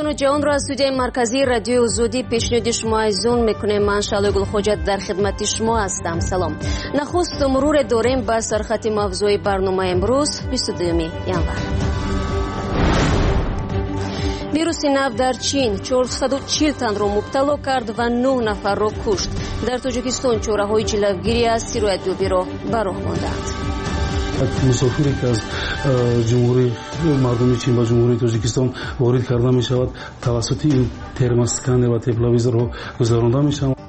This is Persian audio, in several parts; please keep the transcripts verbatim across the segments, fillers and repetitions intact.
و جهان را از استودیوی مرکزی رادیو آزادی پیشنهاد شما ایزون میکنیم. من شعله گلخوجت در خدمت شما هستم. سلام. نخست مرور داریم به سرخط موضوعی برنامه امروز بیست و دوم ژانویه. ویروس نو در چین چهارصد و چهل تن را مبتلا کرد و نه نفر را کشت. در تاجیکستان چاره‌های جلوگیری از سیرویدیابی را به راه ماندند. مسافری که از جمهوری مردمی چین و جمهوری تاجیکستان وارد کرده می شود توسط این ترمواسکانر و تپلویزر را گذرانده می شود.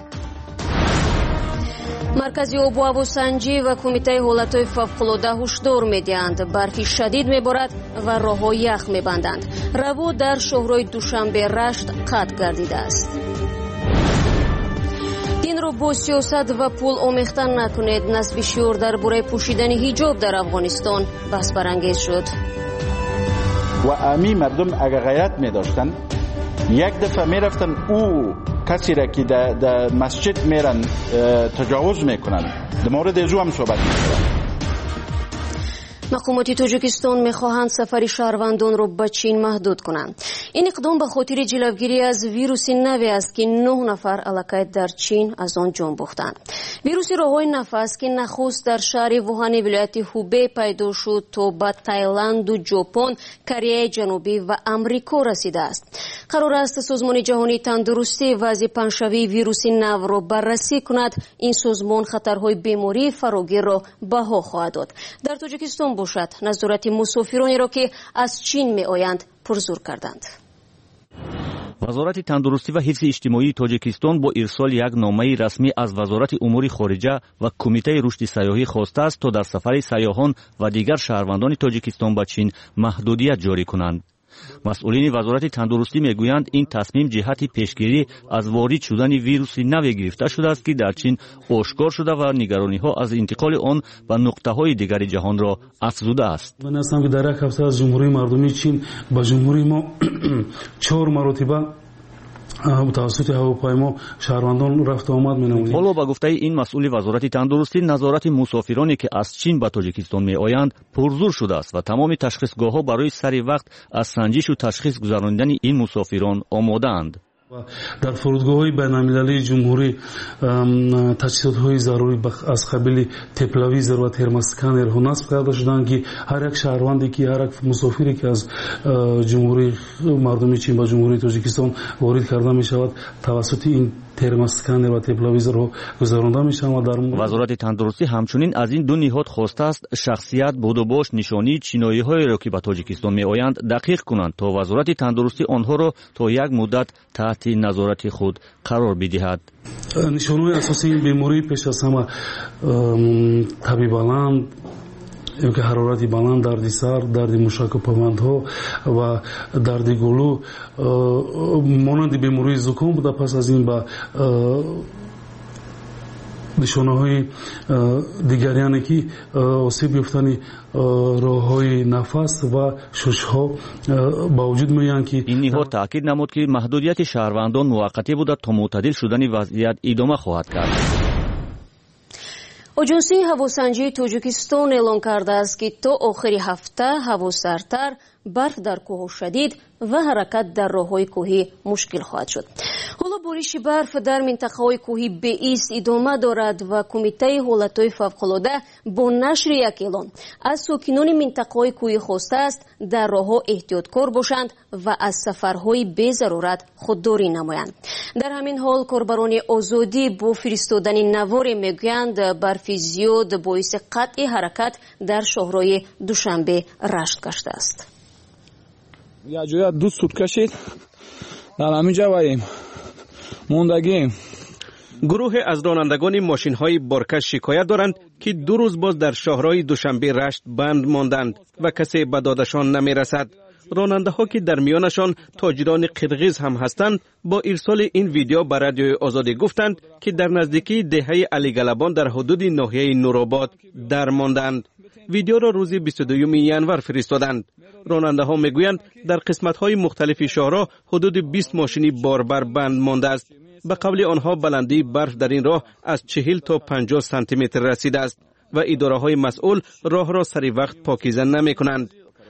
مرکزی آب و هواسنجی و کمیته حالتهای فوق‌العاده هشدار می‌دهند برفی شدید می‌بارد و راه‌ها یخ می‌بندند. روا در شهرهای دوشنبه رشت قطع گردیده است. دین را با سیاست و پول آمیختن نکنید. نصب شعار درباره پوشیدن حجاب در افغانستان بحث برانگیز شد. و امی مردم اگر غیرت می داشتن یک دفعه می رفتن او کسی را که در مسجد میرن تجاوز میکنن. در مورد ازو هم صحبت میکنن. مقامات تاجیکستان میخواهند سفر شهروندان را به چین محدود کنند. این اقدام به خاطر جلوگیری از ویروس نوی است که نه نفر علاقه در چین از آن جان باختند. ویروس راههای نفس که نخست در شهر ووهان ولایت هوبی پیدا شد تا به تایلند و ژاپن، کره جنوبی و امریکا رسیده است. قرار است سازمان جهانی تندرستی وضع پنجشنبه ویروس نو را بررسی کند. این سازمان خطرهای بیماری فراگیر را بها خواهد داد. در تاجیکستان باشد نظارت مسافرانی را که از چین می آیند پرزور کردند. وزارت تندرستی و حفظ اجتماعی تاجیکستان با ارسال یک نامه رسمی از وزارت امور خارجه و کمیته رشد سیاحی خواسته است تا در سفر سیاحان و دیگر شهروندان تاجیکستان به چین محدودیت جاری کنند. مسئولین وزارت تندرستی میگویند این تصمیم جهت پیشگیری از وارد شدن ویروس نو گرفته شده است که در چین آشکار شده و نگرانی ها از انتقال آن به نقطه های دیگر جهان را افزوده است. من هستم که در یک هفته از جمهوری مردمی چین با جمهوری ما چهار مرتبه توسط هواپیما شهروندان رفت و آمد می‌نمایند. حالا با گفته این مسئول وزارت تندرستی نظارت مسافرانی که از چین به تاجیکستان می‌آیند پرزور شده است و تمام تشخیصگاه‌ها برای سری وقت از سنجش و تشخیص گذراندن این مسافران آماده‌اند. در فرودگاه‌های بین‌المللی جمهوری تجهیزات‌های ضروری از قبیل تپلویزر و ترمواسکانر نصب کرده شدند که هر یک شهروندی که هر یک مسافری که از جمهوری مردمی چین با جمهوری تاجیکستان وارد کرده می‌شود توسط این ترمواسکانر و تپلویزر را گذرانده می‌شود. در وزارت تندرستی همچنین از این دو نهاد خواسته است شخصیت بود و باش نشانی چینایی‌های را که به تاجیکستان می‌آیند دقیق کنند تا وزارت تندرستی آنها را تا یک مدت تحت نظارت خود قرار بدهد. نشانه‌های اساسی این بیماری پیش از همه تب بلند، که حرارت بلند، درد سر، درد مشک و پیوندها و درد گلو مانند بیماری زکام بوده. پس از این با نشانه‌های دیگری یعنی که آسیب یافتن راه‌های نفس و شش‌ها با وجود می‌آیند که این نهاد تاکید نمود که محدودیت شهروندان موقتی بوده تا معتدل شدن وضعیت ادامه خواهد کرد. آژانس هواسنجی تاجیکستان اعلام کرده است که تا آخر هفته هوا سردتر، برف در کوه شدید و حرکت در راه‌های کوهی مشکل خواهد شد. حالا بارش برف در منطقه‌های کوهی به ایست ادامه دارد و کمیته حالتهای فوق‌العاده با نشر یک اعلام از ساکنان منطقه‌های کوهی خواسته است در راه‌ها احتیاطکار باشند و از سفرهای بی ضرورت خودداری نمایند. در همین حال کاربران آزادی با فرستادن نوار میگویند برف زیاد باعث قطع حرکت در شهرهای دوشنبه رشت گشته است. یا جویا دو سوت کشید در همین جاییم موندگیم. گروه از رانندگان ماشین‌های بارکش شکایت دارند که دو روز باز در شهرهای دوشنبه رشت بند ماندند و کسی به دادشان نمی‌رسد. راننده‌ها که در میانشان تاجران قرغیز هم هستند با ارسال این ویدیو به رادیوی آزادی گفتند که در نزدیکی دهه علی گلبان در حدود ناحیه نورآباد در ماندند. ویدیو را روز بیست و دوم ژانویه فرستادند. راننده‌ها میگویند در قسمت‌های مختلف شهرها حدود بیست ماشینی باربر بند مانده است. به قول آنها بلندی برف در این راه از چهل تا پنجاه سانتی متر رسیده است و اداره‌های مسئول راه را سری وقت پاکیزه نمی‌کنند.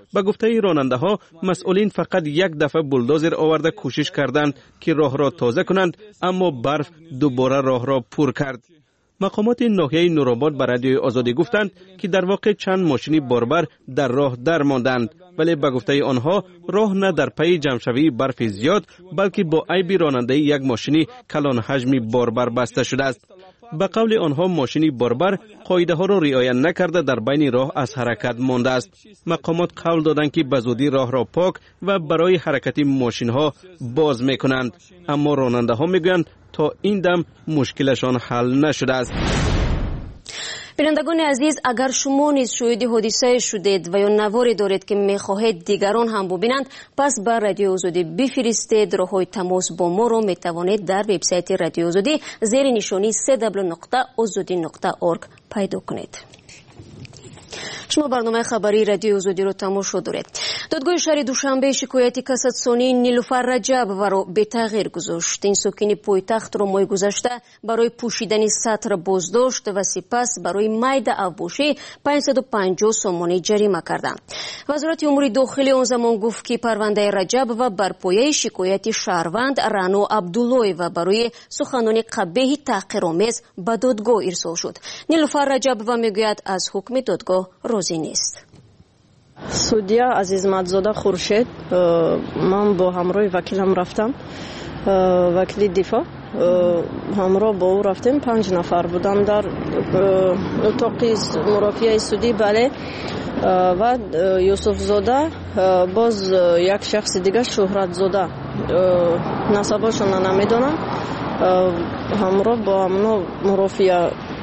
به گفته راننده ها مسئولین فقط یک دفعه بولدوزر آورده کوشش کردند که راه را تازه کنند، اما برف دوباره راه را پر کرد. مقامات ناحیه نورآباد به رادیوی آزادی گفتند که در واقع چند ماشینی باربر در راه در ماندند، ولی به گفته آنها راه نه در پی جمع‌شوی برف زیاد بلکه با عیب رانندگی یک ماشینی کلان حجمی باربر بسته شده است. به قول آنها ماشینی باربر قاعده ها را رعایت نکرده در بین راه از حرکت مانده است. مقامات قول دادند که به زودی راه را پاک و برای حرکت ماشین ها باز میکنند، اما راننده ها میگویند تا این دم مشکلشان حل نشده است. بینندگان عزیز، اگر شما نیز شاهد حادثه شدید و یا نواری دارید که میخواهید دیگران هم ببینند، پس بر رادیو آزادی بفرستید. راههای تماس با ما را میتوانید در وبسایت رادیو آزادی زیر نشانی سه دبلیو نقطه آزادی نقطه اورگ پیدا کنید. شما برنامه خبری رادیو آزادی رو تماشا دارید. دادگاه شهر دوشنبه شکایت کاساسیونی نیلوفر رجب را به تغییر گذاشت. این ساکن پایتخت را ماه گذشته برای پوشیدن سطر بازداشت و سپس برای مید افباشی پانصد و پنجاه سومانی جریمه کردند. وزارت امور داخلی آن زمان گفت که پرونده رجب و بر پایه شکایت شهروند رانو عبدالله و برای سخنان قبیح تحقیرآمیز به دادگاه ارسال شد. نیلوفر رجب و میگوید از حکم دادگاه راضی نیست. судья азизматзода хуршед, ман бо ҳамроҳи вакилам рафтам, вакили дифоъ ҳамроҳ бо ӯ рафтем, панҷ нафар будам дар утоқи мурофиаи судӣ. бале ва юсуфзода боз як шахси дигар шӯҳратзода, насабашона намедонам, ҳамроҳ бо ҳамно мурофиа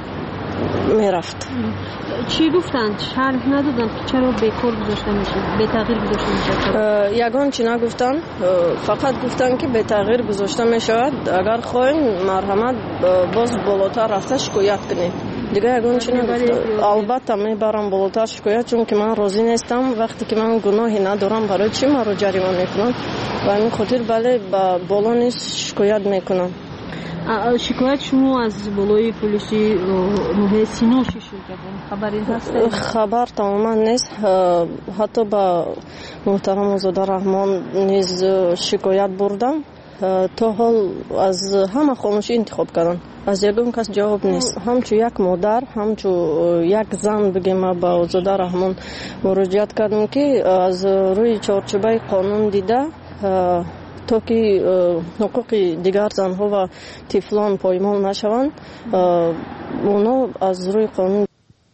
میرفت. چی گفتند؟ شرح ندادند که چرا بیکار گذاشته میشه، به تغییر گذاشته میشه؟ یگان چی نگفتند، فقط گفتند که به تغییر گذاشته میشود. اگر خواهیم مرحمت باز بالاتر رفته شکایت کنید. دیگه یگان چی نگفتند. البته میبرم بالاتر شکایت، چون که من راضی نیستم. وقتی که من گناهی ندارم برای چی من رو جریمه میکنم؟ و این خاطر بله با بالا نیست شکایت میکنم. شکایت شما از بالای پلیسی نوحه سینا چی شد؟ خبری هست؟ خبر تماما نیست. حتی با محترم آزاده رحمان نیز شکایت بردم. تا حال از همه خاموشی انتخاب کردن، از یکم کس جواب نیست. همچو یک مادر، همچو یک زن بگیم با آزاده رحمان مراجعت کردم که از روی چارچوبه قانون دیده تا که حقوق دیگر زنها و طفلان پایمال نشوند، اونا از روی قانون.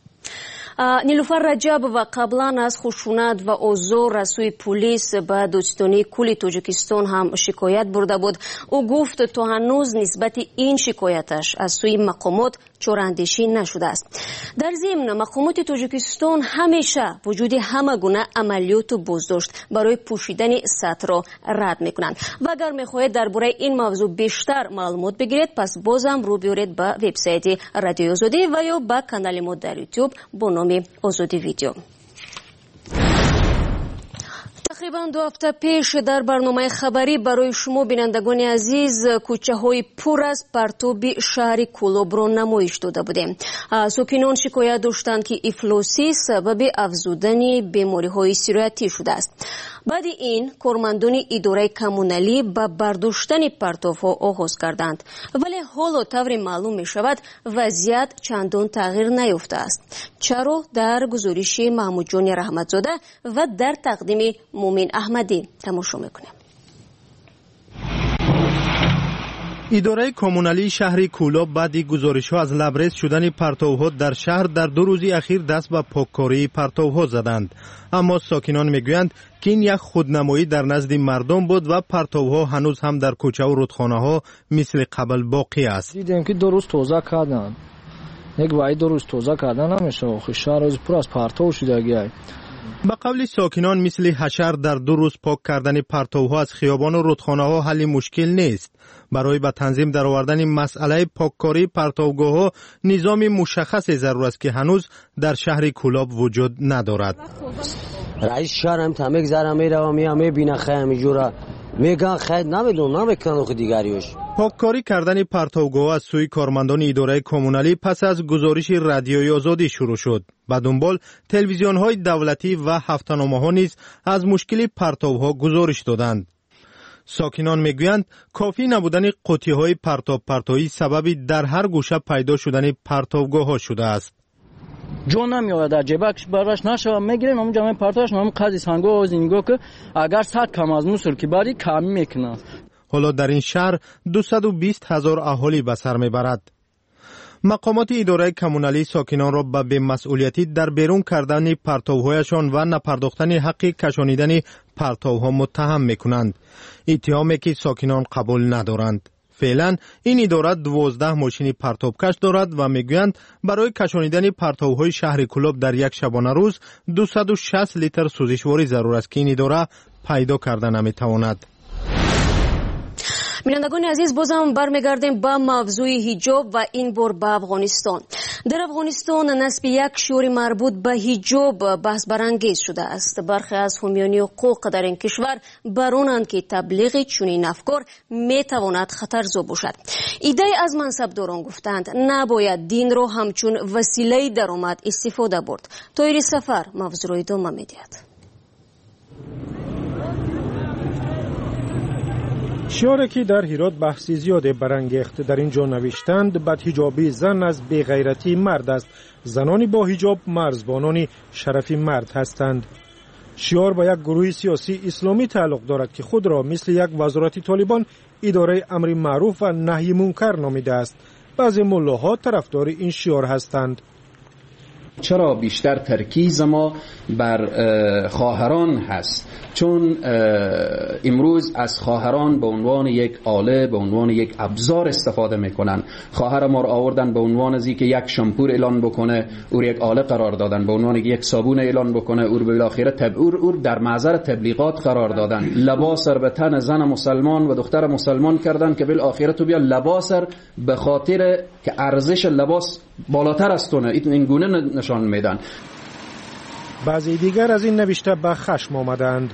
نیلوفر رجب و قبلا از خشونت و آزار از سوی پلیس به دادستانی کل تاجیکستان هم شکایت برده بود. او گفت تا هنوز نسبت این شکایتش از سوی مقامات چوراندیشی نشده است. در ضمن مقامات تاجیکستان همیشه وجود همه گونه عملیات و بازداشت برای پوشیدن سطر را رد میکنند. و اگر میخواهید درباره این موضوع بیشتر معلومات بگیرید، پس بازم رو بیارید به وبسایت رادیو آزادی و یا به کانال ما در یوتیوب با نام آزادی ویدیو. تقریبا دو هفته پیش در برنامه خبری برای شما بینندگان عزیز کوچه های پر از پرتاب شهر کولوب را نمایش داده بودیم. ساکنان شکایت داشتند که افلاسی سبب افزودن بیماری های سرایتی شده است. بعد این کارمندان اداره کمونالی با برداشتن پرتاب ها آغاز کردند، ولی حالا طور معلوم می شود وضعیت چندان تغییر نیافته است. چرا؟ در گزارش محمود جان رحمتزاده و در تقدیم مومن احمدی تماشا میکنیم. اداره کمونالی شهر کولوب بعد گزارش‌ها از لبریز شدن پرتوها در شهر در دو روز اخیر دست به پاککاری پرتوها زدند، اما ساکنان میگویند که این یک خودنمایی در نزد مردم بود و پرتوها هنوز هم در کوچه و رودخانه‌ها مثل قبل باقی است. دیدیم که دو روز توزیع کردن، یک وای دو روز توزیع کردن نمیشه، آخه شهر از پر از پرتو شده گیای. به قول ساکنان مثل حشر در دو روز پاک کردن پرتوها از خیابان و رودخانه‌ها حل مشکل نیست. برای به تنظیم در آوردن مسئله پاککاری پرتوگاه‌ها نظام مشخص ضرور است که هنوز در شهر کولوب وجود ندارد. رئیس شهر هم تمیک زره میره و میام میبینه خیلی همینجوره میگن خیر نمیدون نمیکنن خود دیگریش. پاککاری کردن پرتوگاه از سوی کارمندان اداره کمونالی پس از گزارش رادیوی آزادی شروع شد. به دنبال تلویزیون‌های دولتی و هفته‌نامه‌ها نیز از مشکل پرتوها گزارش دادند. ساکنان میگویند کافی نبودن قوطی‌های پرتاب پرتویی سببی در هر گوشه پیدا شدن پرتوگاه‌ها شده است. جون نمیاد در جیبش براش نشه میگیرن اونجا من پرتاش نام قضیه سنگو از اینگو که اگر صد کم از موسر که باری کمی میکنه. حالا در این شهر دویست و بیست هزار اهالی به سر میبرد. مقامات اداره کمونالی ساکنان را به بی‌مسئولیتی در بیرون کردن پرتوهایشان و نپرداختن حق کشانیدن پرتوها متهم میکنند. اتهامی که ساکنان قبول ندارند. فعلا این اداره دوازده ماشین پرتابکش دارد و میگویند برای کشانیدن پرتوهای شهر کلوب در یک شبانه روز دویست و شصت لیتر سوزشواری ضرور است که این اداره پیدا کرده نمیتواند. بینندگان عزیز، بازم برمیگردیم به موضوع حجاب و این بار به افغانستان. در افغانستان نصب یک شعار مربوط به حجاب بحث برانگیز شده است. برخی از حامیان حقوق در این کشور برانند که تبلیغ چنین افکار میتواند خطرزا باشد. ایده از منصبداران گفتند نباید دین را همچون وسیله درآمد استفاده برد. طاهر سفر موضوع را ادامه می‌دهد. شعاری که در هرات بحثی زیاد برانگیخت. در اینجا نوشتند بدحجابی زن از بی‌غیرتی مرد است. زنانی با حجاب مرزبانان شرفی مرد هستند. شعار به یک گروه سیاسی اسلامی تعلق دارد که خود را مثل یک وزارت طالبان اداره امر معروف و نهی منکر نامیده است. بعضی ملاها طرفدار این شعار هستند. چرا بیشتر ترکیز ما بر خواهران هست؟ چون امروز از خواهران به عنوان یک آله، به عنوان یک ابزار استفاده میکنن. خواهر ما را آوردن به عنوان از اینکه یک شامپور اعلان بکنه او یک آله قرار دادن، به عنوان یک صابون اعلان بکنه او بالاخره تب او, او در معذر تبلیغات قرار دادن. لباس به تن زن مسلمان و دختر مسلمان کردن که بالاخره تو بیا لباس به خاطر که ارزش لباس بالاتر است اونه این گونه نشان میدن. بعضی دیگر از این نوشته به خشم آمدند.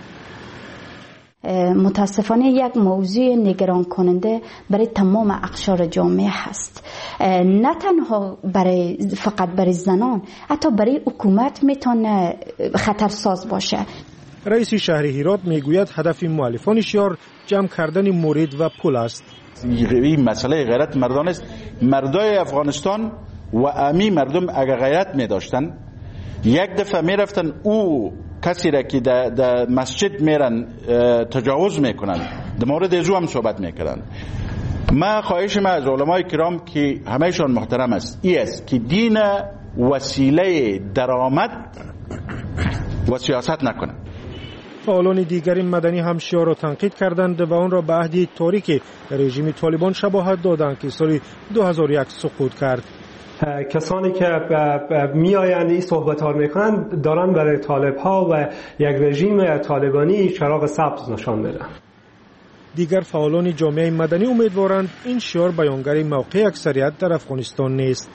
متاسفانه یک موضوع نگران کننده برای تمام اقشار جامعه هست. نه تنها برای فقط برای زنان، حتی برای حکومت میتونه خطرساز باشه. رئیس شهر هرات میگوید هدف مؤلفان شعار جمع کردن مرید و پول است. این مسئله غیرت مردان است. مردای افغانستان و امی مردم اگر غیرت می داشتن یک دفعه می رفتن او کسی را که در, در مسجد میرن تجاوز میکنن در مورد ازو هم صحبت میکنن. ما خواهش ما از علمای کرام که همهشان محترم است ای است که دین وسیله درآمد و سیاست نکنه. فعالان دیگری مدنی هم شعار را تنقید کردند و آن را به عهد تاریک رژیم طالبان شباهت دادند که سال دو هزار و یک سقوط کرد. کسانی که می آیند این صحبت ها میکنند دارن برای طالب ها و یک رژیم طالبانی چراغ سبز نشان میدن. دیگر فعالان جامعه مدنی امیدوارند این شعار بیانگر موقع اکثریت در افغانستان نیست.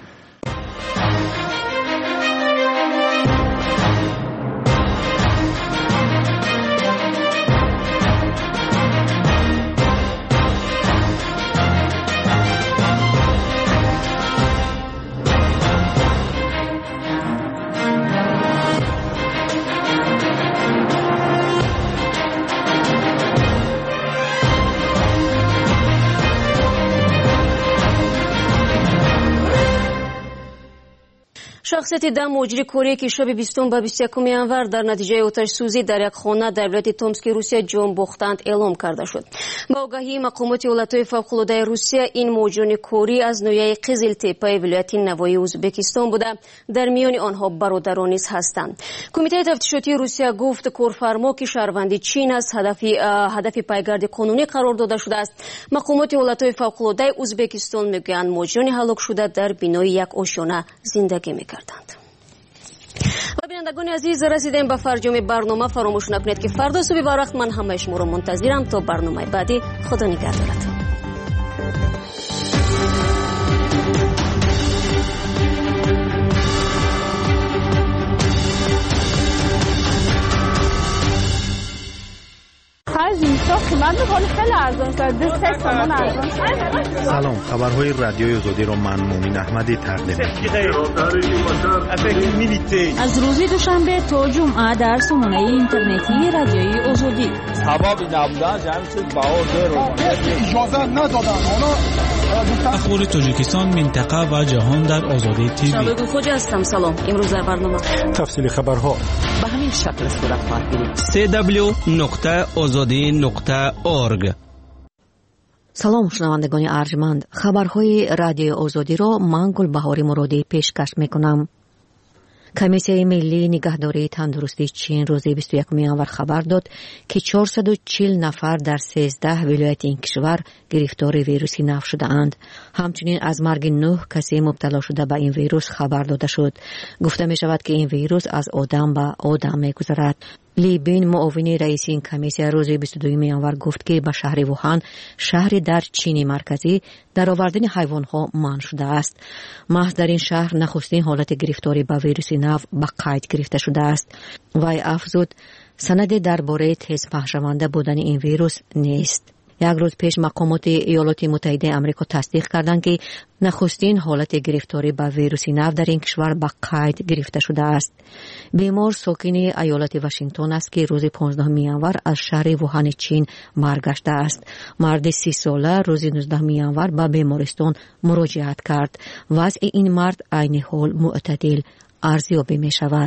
شخصیت ده مجری کره که شب بیستم به بیست و یکم январ در نتیجه آتش سوزی در یک خانه در ولایت تومسک روسیه جان باختند اعلام کرده شد. با آگاهی مقامات ایالت‌های فوق‌العاده روسیه این مجرم کره از نوعه قزل تپه ولایت نوایی ازبکستان بوده، در میان آنها برادران نیز هستند. کمیته تفتیشاتی روسیه گفت کارفرما که شهروند چین است هدف هدف پایگرد قانونی قرار داده شده است. مقامات ایالت‌های فوق‌العاده ازبکستان میگویند مجرم هلاک شده در بینای یک آشیانه زندگی می‌کرد. و بینندگان عزیز رسیدیم به فرجام برنامه. فراموش نکنید که فردا صبح با وقت من همه شما رو منتظرم تا برنامه بعدی. خدا نگهدارت. اینستا قیمت خیلی خیلی ارزان شده. سه تومن ارزان شده. سلام، خبرهای رادیوی آزادی را من مومین احمدی تقدیم می‌کنم. از روز دوشنبه تا جمعه در سامانه اینترنتی رادیوی آزادی. سبب نبودن جمع شد بهادر اجازه ندادن. حالا اخبار تاجیکستان، منطقه و جهان در آزادی تیوی. شبکه خوجا هستم. سلام. امروز در برنامه تفصیل خبرها به همین شکل صورت خواهد گرفت. سی دبلیو نقطه آزادی نقطه اورگ. سلام شنوندگان ارجمند، خبرهای رادیو آزادی را من گلبهار مرادی پیشکش میکنم. کمیسیون ملی نگهداری تندرستی چین روز بیست و یکم ژانویه خبر داد که چهارصد و چهل نفر در سیزده ولایت این کشور گرفتار ویروس نو شده اند. همچنین از مرگ نه کسی مبتلا شده به این ویروس خبر داده شد. گفته می شود که این ویروس از آدم به آدم می گذرد. لی بین، معاون رئیس این کمیسیون، روز بیست و دو ژانویه گفت که به شهر ووهان، شهری در چین مرکزی، در آوردن حیوانات منع شده است. محض در این شهر نخستین حالت گرفتاری به ویروس نو به قید گرفته شده است. وی افزود سند درباره تیز پخشونده بودن این ویروس نیست. یک روز پیش مقامات ایالات متحده آمریکا تصدیق کردند که نخستین حالت گرفتاری به ویروس نو در این کشور به قید گرفته شده است. بیمار ساکن ایالت واشنگتن است که روز پانزدهم ژانویه از شهر ووهان چین برگشته است. مرد سی ساله روز نوزدهم ژانویه به بیمارستان مراجعت کرد. وضع این مرد عین حال معتدل ارزیابی می شود.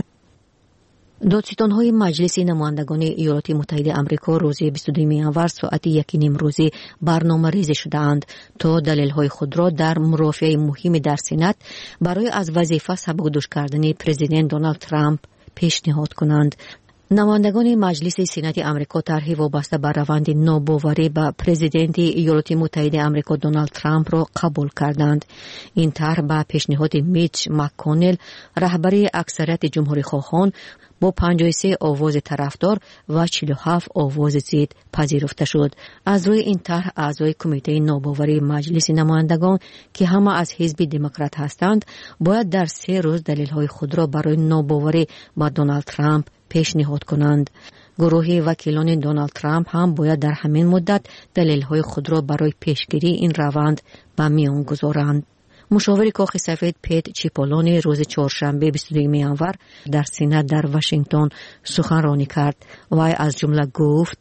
دادستان‌های مجلس نمایندگان ایالات متحده آمریکا روز بیست و دو ژانویه ساعت یک نیم روزی برنامه ریزی شدند تا دلایل خود را در مرافعه مهمی در سنات برای از وظیفه سبکدوش کردن پرزیدنت دونالد ترامپ پیشنهاد کنند. نمایندگان مجلس سنات آمریکا طرحی وابسته به روند ناباوری به پرزیدنت ایالات متحده آمریکا دونالد ترامپ را قبول کردند. این طرح به پیشنهاد میچ مک‌کانل، رهبر اکثریت جمهوری خواهان، با پنجاه و سه آواز طرفدار و چهل و هفت آواز ضد پذیرفته شد. از روی این طرح اعضای کمیته ناباوری مجلس نمایندگان که همه از حزب دموکرات هستند باید در سه روز دلیل‌های خود را برای ناباوری با دونالد ترامپ پیشنهاد کنند. گروه وکیلان دونالد ترامپ هم باید در همین مدت دلیل‌های خود را برای پیشگیری این روند به میان گذارند. مشاور کاخ سفید پیت چیپولونی روز چهارشنبه بیست و دو ژانویه در سنات در واشنگتن سخنرانی کرد. وی از جمله گفت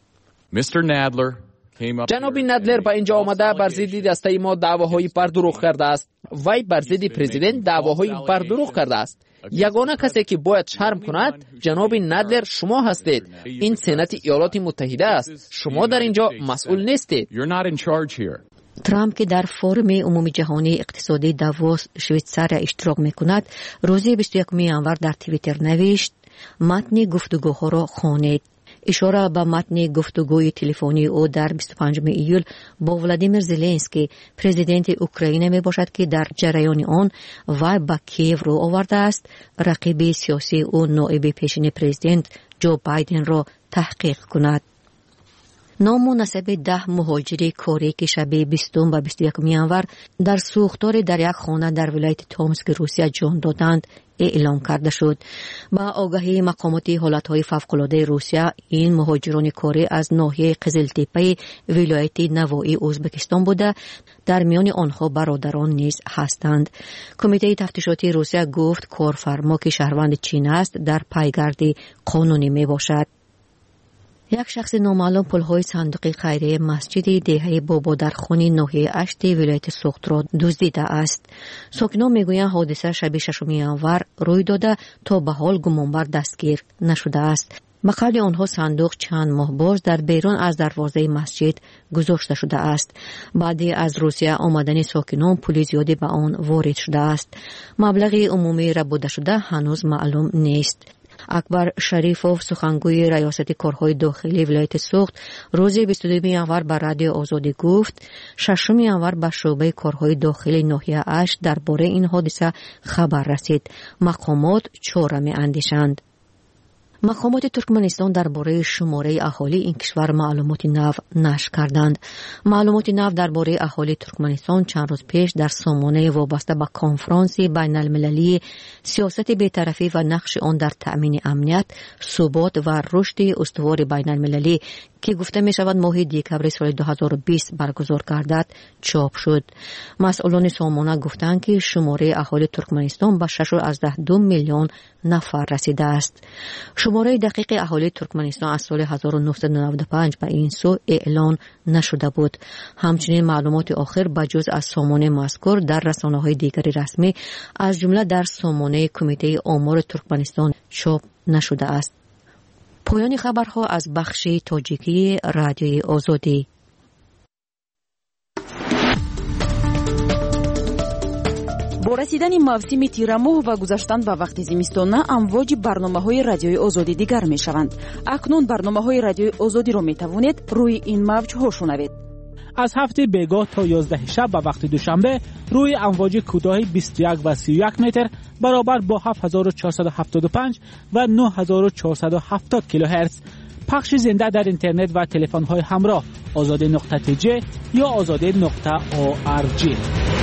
جناب ندلر با اینجا آمده بر ضد دسته ما دعواهای پر دروغ کرده است. وی بر ضد پرزیدنت دعواهای پر دروغ کرده است. یگانه کسی که باید شرم کند جناب ندلر شما هستید. این سنات ایالات متحده است. شما در اینجا مسئول نیستید. ترامپ که در فورم عمومی جهانی اقتصادی داووس شویتزاریا اشتراک میکند، روز بیست و یکم ژانویه در توییتر نوشت متن گفتگوها را خوانید. اشاره به متن گفتگوی تلفنی او در بیست و پنجم ایول با ولادیمیر زلنسکی پرزیدنت اوکراین می باشد که در جریان آن وی به کیف رو آورده است رقیب سیاسی او نایب پیشین پرزیدنت جو بایدن را تحقیق کند. نام و نسب ده مهاجر کاری که شب بیستم و بیست و یکم ژانویه در سوختار در یک خانه در ولایت تومسک روسیه جان دادند اعلام کرده شد. با آگاهی مقامات حالتهای فوق‌العاده روسیه، این مهاجران کاری از ناحیه قزلتپه ولایت نوایی ازبکستان بوده، در میان آنها برادران نیز هستند. کمیته تفتیشاتی روسیه گفت کارفرما که شهروند چین است در پیگرد قانونی می باشد. یک شخص نامعلوم پلهای صندوق خیریه مسجد دهه بابا در خانی ناحیه اشت ولایت سوخت را دزدیده است. ساکنان میگویند حادثه شب ششم ژانویه روی داده تا به حال گمانبر دستگیر نشده است. به قول آنها صندوق چند ماه باز در بیرون از دروازه مسجد گذاشته شده است. بعدی از روسیه آمدن ساکنان پول زیادی به آن وارد شده است. مبلغ عمومی ربوده شده هنوز معلوم نیست. اکبر شریفوف سخنگوی ریاست کارهای داخلی ولایت سوخت روز بیست و دو ژانویه به رادیو آزادی گفت ششم ژانویه به شعبه کارهای داخلی ناحیه اش درباره این حادثه خبر رسید. مقامات چاره می اندیشند. مقامات ترکمنستان درباره شماره اهالی این کشور معلومات نو نشر کردند. معلومات نو درباره اهالی ترکمنستان چند روز پیش در سامانه وابسته به کنفرانس بین المللی سیاست بی‌طرفی و نقش آن در تأمین امنیت، ثبات و رشد استوار بین المللی که گفته می شود ماه دکبر سال دو هزار و بیست برگزار گردد چاپ شد. مسئولان سامانه گفتند که شماره اهالی ترکمنستان به شش و دو میلیون نفر رسیده است. شماره دقیق اهالی ترکمنستان از سال هزار و نهصد و نود و پنج به این سو اعلان نشده بود. همچنین معلومات آخر بجز از سامانه مذکور در رسانه‌های دیگری رسمی از جمله در سامانه کمیته آمار ترکمنستان چاپ نشده است. پایان خبرها از بخش تاجیکی رادیوی آزادی. با رسیدن موسم تیرماه و گذشتن به وقت زمستانه امواج برنامه‌های رادیوی آزادی دیگر می‌شوند. اکنون برنامه‌های رادیوی آزادی را می‌توانید روی این موج‌ها شنوید. از هفته بیگاه تا یازده شب به وقت دوشنبه روی امواج کوتاه بیست و یک و سی و یک متر برابر با هفت هزار و چهارصد و هفتاد و پنج و نه هزار و چهارصد و هفتاد کیلوهرتز پخش زنده در اینترنت و تلفن‌های همراه آزاده نقطه تی جی یا آزاده نقطه او آر جی.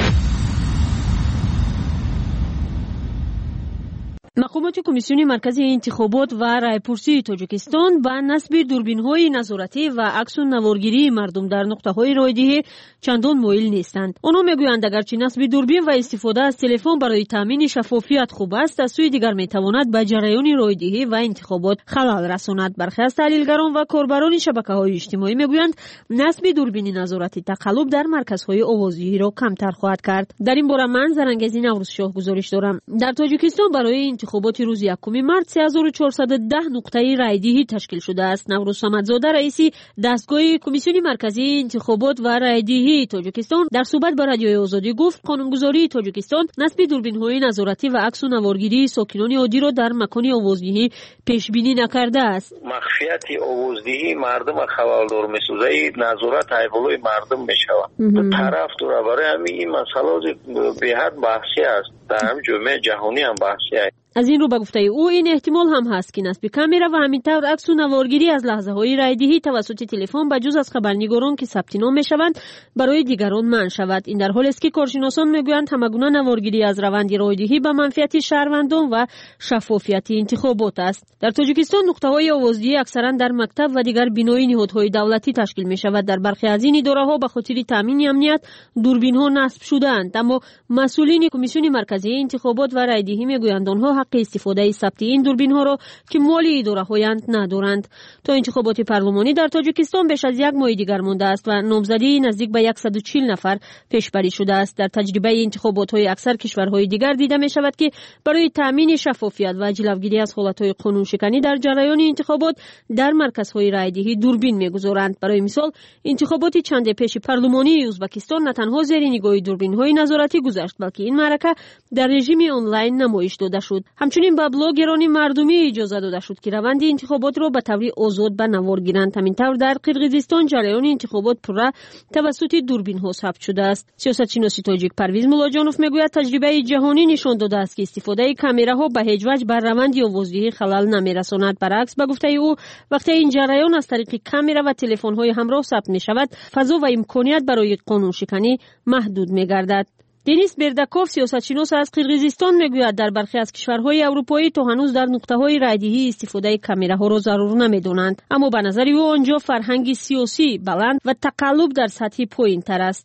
مقامات کمیسیون مرکزی انتخابات و رایپرسی تاجیکستان با نصب دوربین‌های نظارتی و عکس و نوارگیری مردم در نقطه‌های رایدهی چندان مایل نیستند. آنها میگویند اگرچه نصب دوربین و استفاده از تلفن برای تامین شفافیت خوب است، از سوی دیگر میتواند به جریان رایدهی و انتخابات خلل رساند. برخی از تحلیلگران و کاربران شبکه‌های اجتماعی میگویند نصب دوربین نظارتی تقلب در مرکزهای آوازدهی را کمتر خواهد کرد. در این باره من زرنگزی نوروز شاه گزارش دارم. در تاجیکستان برای انتخابات روز یکم مارس سه هزار و چهارصد و ده نقطه رایدهی تشکیل شده است. نوروز صمدزاده رئیس دستگاه کمیسیون مرکزی انتخابات و رایدهی تاجیکستان در صحبت با رادیوی آزادی گفت قانونگذاری تاجیکستان نصب دوربین‌های نظارتی و عکس و نوارگیری ساکنان عادی را در مکان آوازدهی پیش بینی نکرده است. مخفیت آوازدهی مردم خلالدار می‌سازد، نظارت ایولوی مردم می‌شود. دو طرف تو را برای همین این مسئله به حد بحثی است. در هم جامعه جهانی هم بحثی است. از این رو به گفته او این احتمال هم هست که نصب کامرا و همینطور عکس و نوارگیری از لحظه های رایدهی توسط تلفن به جز از خبرنگاران که ثبت نام میشوند برای دیگران منع شود. این در حالی است که کارشناسان میگویند همگونه نوارگیری از روند رایدهی به منفعت شهروندان و شفافیت انتخابات است. در تاجیکستان نقطه های آوازدهی اکثرا در مکتب و دیگر بینای نهادهای دولتی تشکیل می شود. در برخی از این اداره ها به خاطر تامین امنیت دوربین ها نصب شده‌اند، اما مسئولین کمیسیون مرکزی انتخابات و رایدهی میگویند آنها حق استفاده ثبت این دوربین ها را که مال اداره هایند ندارند. تا انتخابات پارلمانی در تاجیکستان بیش از یک ماه دیگر مانده است و نامزدی نزدیک به صد و چهل نفر پیشبری شده است. در تجربه انتخابات های اکثر کشورهای دیگر دیده می شود که برای تامین شفافیت و جلوگیری از حالت های قانون شکنی در جریان انتخابات در مرکزهای رایدهی دوربین میگذارند. برای مثال انتخابات چند پیش پارلمانی ازبکستان نه تنها زیر نگاه دوربین های نظارتی گذشت، بلکه این معرکه در رژیم آنلاین نمایش داده شد. همچنین به بلاگران مردمی اجازه داده شد که روند انتخابات را به طور آزاد به نوار گیرند. همینطور در قرقیزستان جریان انتخابات پره توسط دوربین ها ثبت شده است. سیاستشناس تاجیک پرویز ملاجانوف میگوید تجربه جهانی نشان داده است که استفاده کامراها به هیچ وجه بر روند آوازدهی خلل نمیرساند. برعکس به گفته او وقتی این جریان از طریق کامرا و تلفن های همراه ثبت می شود، فضا و امکانیت برای قانون شکنی محدود می گردد. دنیس بردکوف سیاستشناس از قرقیزستان میگوید در برخی از کشورهای اروپایی تا هنوز در نقطه‌های رایدهی استفاده کامراها را ضرور نمی‌دانند، اما به نظر او آنجا فرهنگ سیاسی بلند و تقلب در سطح پایین‌تر است.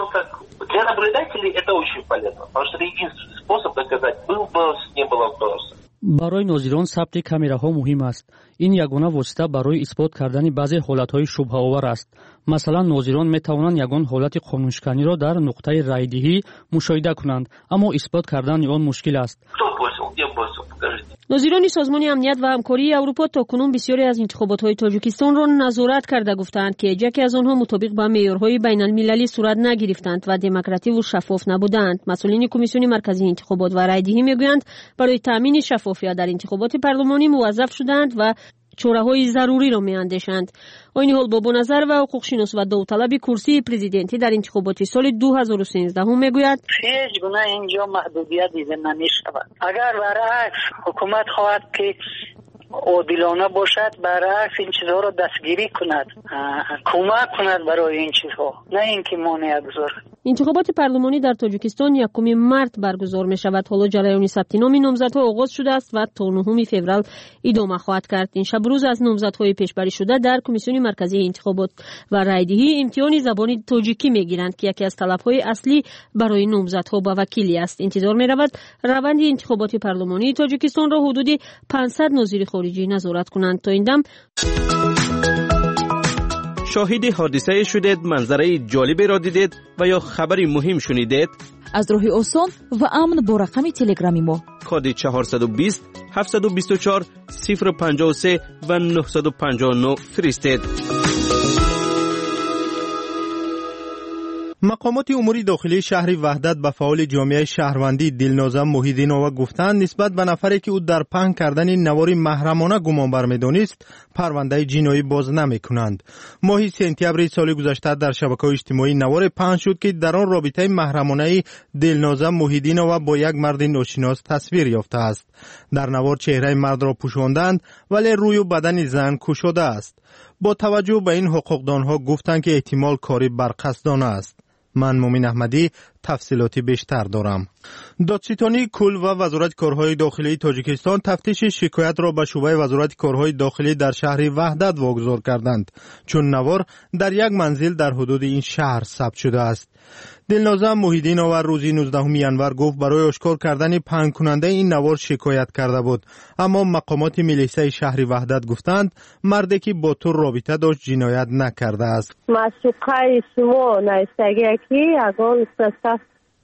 Для наблюдателей это очень полезно, потому что это единственный способ доказать, был босс, не был босс. برای ناظران ثبت کامراها مهم است. این یگانه واسطه برای اثبات کردن بعضی حالت‌های شبهه آور است. مثلا ناظران می‌توانند یگان حالت قانونشکنی را در نقطه رایدهی مشاهده کنند، اما اثبات کردن آن مشکل است. ناظران سازمان امنیت و همکاری اروپا تاکنون بسیاری از انتخابات‌های تاجیکستان را نظارت کرده گفتند که یکی از آنها مطابق با معیارهای بین‌المللی صورت نگرفتند و دموکراتیک و شفاف نبودند. مسئولین کمیسیون مرکزی انتخابات و رایدهی میگویند برای تامین شفافیت در انتخابات پارلمانی موظف شدند و چاره‌های ضروری را می‌اندیشند. این حال با نظر و حقوق‌شناس و داوطلب کرسی پرزیدنتی در انتخابات سال دو هزار و سیزده هم میگوید هیچ گونه اینجا محدودیت دیده نمی‌شود. اگر برعکس حکومت خواهد که عادلانه باشد، برعکس این چیزها را دستگیری کند، کمک کند برای این چیزها، نه اینکه مانع بگذارد. انتخابات پارلمانی در تاجیکستان یکم مارس برگزار می شود. حالا جریان ثبت نام نامزدها آغاز شده است و تا نهم فوریه ادامه خواهد کرد. این شب روز از نامزدهای پیشبری شده در کمیسیون مرکزی انتخابات و رایدهی امتحان زبان تاجیکی می گیرند که یکی از طلبهای اصلی برای نامزدها به وکیلی است. انتظار می رود روند انتخابات پارلمانی تاجیکستان را حدود پانصد ناظر خارجی نظارت کنند. تا این دم شاهد حادثه شدید، منظره جالبی را دیدید و یا خبری مهم شنیدید؟ از راه آسان و امن با رقم تلگرامی ما کد چهارصد و بیست هفتصد و بیست و چهار صفر پنجاه و سه و نهصد و پنجاه و نه فرستید. مقامات امور داخلی شهر وحدت به فعال جامعه شهروندی دلنازم محیدینова گفتند نسبت به نفری که او در پهن کردن نوار محرمانه گمان برمی‌دانست پرونده جنایی باز نمی‌کنند. ماه سپتامبر سال گذشته در شبکه‌های اجتماعی نوار پهن شد که در آن رابطه محرمانه دلنازم محیدینова با یک مرد ناشناس تصویر یافته است. در نوار چهره مرد را پوشاندند ولی روی و بدن زن گشوده است. با توجه به این حقوقدانها گفتند که احتمال کاری برقصدانه است. من مومن احمدی تفصیلاتی بیشتر دارم. دادستانی کل و وزارت کارهای داخلی تاجیکستان تفتیش شکایت را به شعبه وزارت کارهای داخلی در شهر وحدت واگذار کردند چون نوار در یک منزل در حدود این شهر ثبت شده است. دلنازم محیدینова روز نوزدهم ژانویه گفت برای آشکار کردن پهن کننده این نوار شکایت کرده بود، اما مقامات میلیسه شهر وحدت گفتند مردی که با تو رابطه داشت جنایت نکرده است. مسئول شما نایستگی کی اگان سست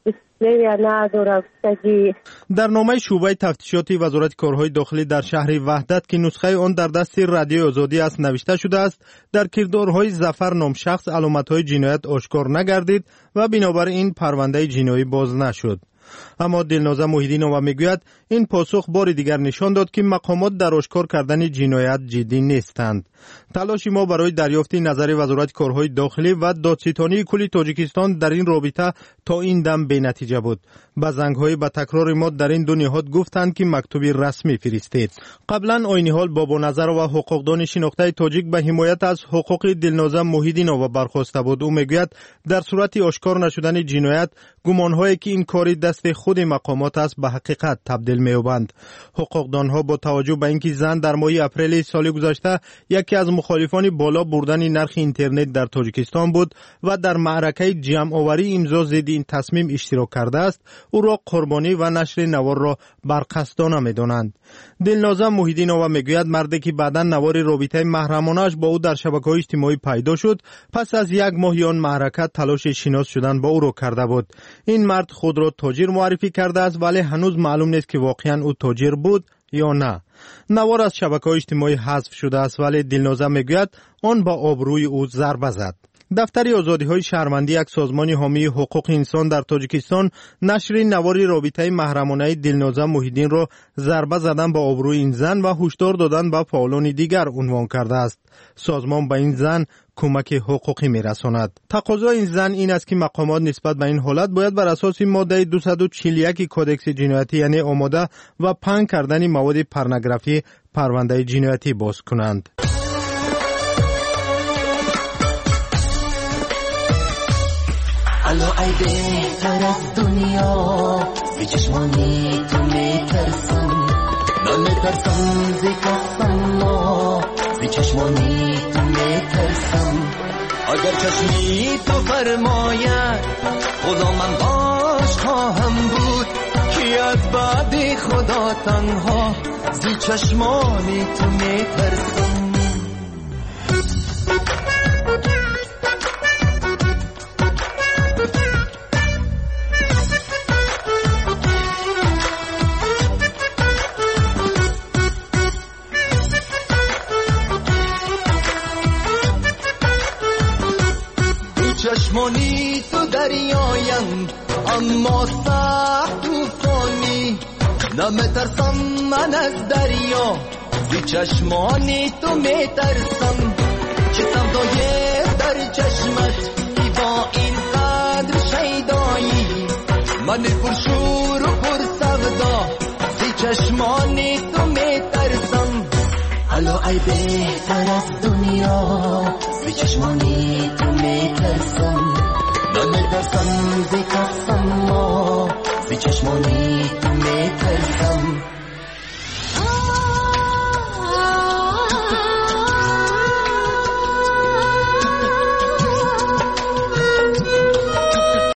در نامه شعبه تفتیشات وزارت کارهای داخلی در شهر وحدت که نسخه آن در دست رادیو آزادی است نوشته شده است در کردارهای ظفر نام شخص علامت‌های جنایت آشکار نگردید و بنابراین پرونده جنایی باز نشد. اما دلنازم محیدینова میگوید این پاسخ بار دیگر نشان داد که مقامات در آشکار کردن جنایت جدی نیستند. تلاش ما برای دریافت نظر وزارت کارهای داخلی و دادستانی کل تاجیکستان در این رابطه تا این دم بی نتیجه بود. با زنگ‌های با تکرار ما در این دو نهاد گفتند که مکتوبی رسمی فرستید. قبلا آینحال بابا نظر و حقوقدان شناخته تاجیک به حمایت از حقوق دلنازم محیدینова برخواسته بود. او میگوید در صورت آشکار نشدن جنایت گمان‌هایی که این کاری دست خود مقامات است به حقیقت تبدیل می‌یابند. حقوقدانها با توجه به اینکه زن در ماه اپریل سال گذشته یکی از مخالفان بالا بردن نرخ اینترنت در تاجیکستان بود و در معرکه جمع آوری امضا ضد این تصمیم اشتراک کرده است، او را قربانی و نشر نوار را برقصدانه می‌دانند. دلنازم محیدینова میگوید مردی که بعداً نوار رابطه محرمانه‌اش با او در شبکه‌های اجتماعی پیدا شد پس از یک ماه آن معرکه تلاش شناس شدن با او را کرده بود. این مرد خود را تاجر معرفی کرده است ولی هنوز معلوم نیست که واقعاً او تاجر بود یا نه. نوار از شبکه‌های اجتماعی حذف شده است ولی دلنازم میگوید آن با آبروی او ضربه زد. دفتر آزادی‌های شهروندی یک سازمان حامی حقوق انسان در تاجیکستان نشر نوار رابطه محرمانه دلنازم محیدین را ضربه زدن با آبروی این زن و هشدار دادن به فعالان دیگر عنوان کرده است. سازمان به این زن کمک حقوقی میرساند. تقاضای این زن این است که مقامات نسبت به این حالت باید بر اساس ماده دویست و چهل و یک کدکس جنایتی یعنی آماده و پهن کردن مواد پورنوگرافی پرونده جنایتی باز کنند. الو ای بهتر از دنیا بی چشمانی تو میترسم نمیترسم زی کسم ما بی چشمانی تو میترسم اگر چشمی تو فرماید خدا من باش خواهم بود که از بعد خدا تنها زی چشمانی تو میترسم. چشمانی تو دریایند اما سخت توفانی نمیترسم من از دریا زی چشمانی تو میترسم چه سودای در چشمت ای با این قدر شیدایی من پرشور و پر سودا زی چشمانی تو میترسم حالا ای بهتر از دنیا زی چشمانی تو میترسم نمیترسم زی قسم ما زی چشمانی